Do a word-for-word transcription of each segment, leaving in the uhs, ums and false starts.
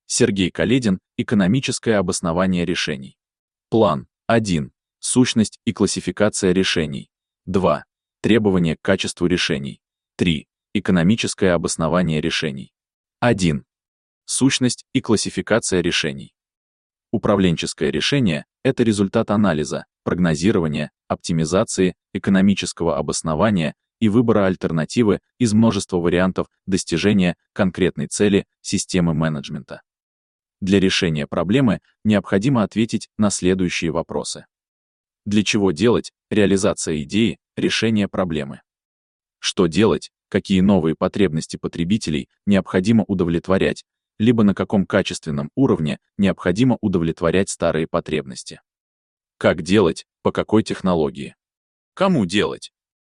Сергей Каледин. Экономическое обоснование решений. План. один. Сущность и классификация решений. два. Требования к качеству решений. три. Экономическое обоснование решений. один. Сущность и классификация решений. Управленческое решение — это результат анализа, прогнозирования, оптимизации, экономического обоснования и выбора альтернативы из множества вариантов достижения конкретной цели системы менеджмента. Для решения проблемы необходимо ответить на следующие вопросы. Для чего делать реализация идеи, решение проблемы? Что делать, какие новые потребности потребителей необходимо удовлетворять, либо на каком качественном уровне необходимо удовлетворять старые потребности? Как делать, по какой технологии? Кому делать?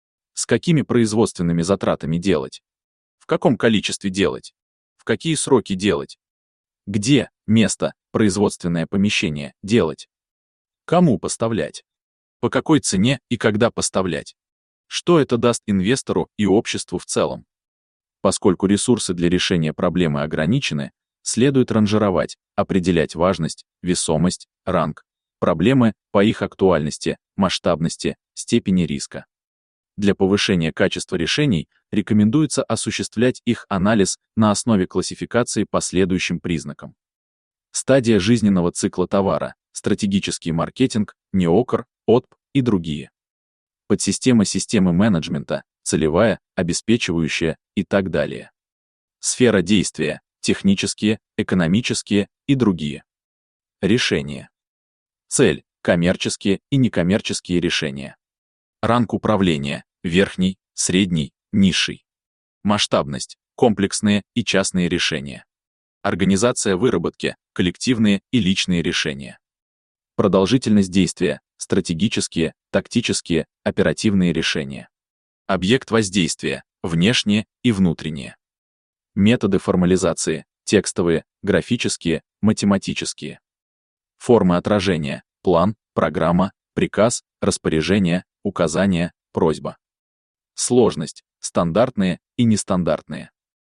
С какими производственными затратами делать? В каком количестве делать? В какие сроки делать? Где место, производственное помещение делать? Кому поставлять? По какой цене и когда поставлять? Что это даст инвестору и обществу в целом? Поскольку ресурсы для решения проблемы ограничены, следует ранжировать, определять важность, весомость, ранг, проблемы по их актуальности, масштабности, степени риска. Для повышения качества решений рекомендуется осуществлять их анализ на основе классификации по следующим признакам. Стадия жизненного цикла товара, стратегический маркетинг, НИОКР, ОТП и другие. Подсистема системы менеджмента, целевая, обеспечивающая и так далее. Сфера действия, технические, экономические и другие. Решения. Цель, коммерческие и некоммерческие решения. Ранг управления, верхний, средний, низший. Масштабность, комплексные и частные решения. Организация выработки, коллективные и личные решения. Продолжительность действия, стратегические, тактические, оперативные решения. Объект воздействия, внешние и внутренние. Методы формализации, текстовые, графические, математические. Формы отражения, план, программа, приказ, распоряжение, указание, просьба. Сложность, стандартные и нестандартные.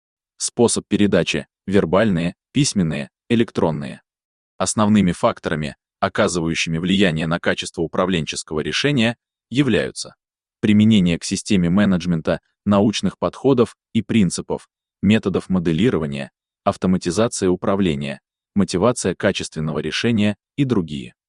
Способ передачи, вербальные, письменные, электронные. Основными факторами, оказывающими влияние на качество управленческого решения, являются применение к системе менеджмента научных подходов и принципов, методов моделирования, автоматизация управления, мотивация качественного решения и другие.